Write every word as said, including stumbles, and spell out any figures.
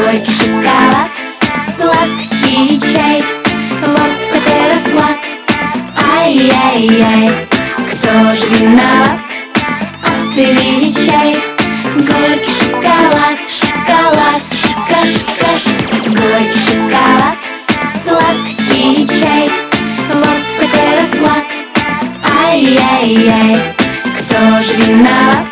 Горький шоколад, сладкий чай, вот какой расклад. Ай-яй-яй, кто же виноват? Отпили чай. Горький шоколад, шоколад, шока-шока-шока. Горький шоколад, сладкий чай, вот какой расклад. Ай-яй-яй, кто же виноват?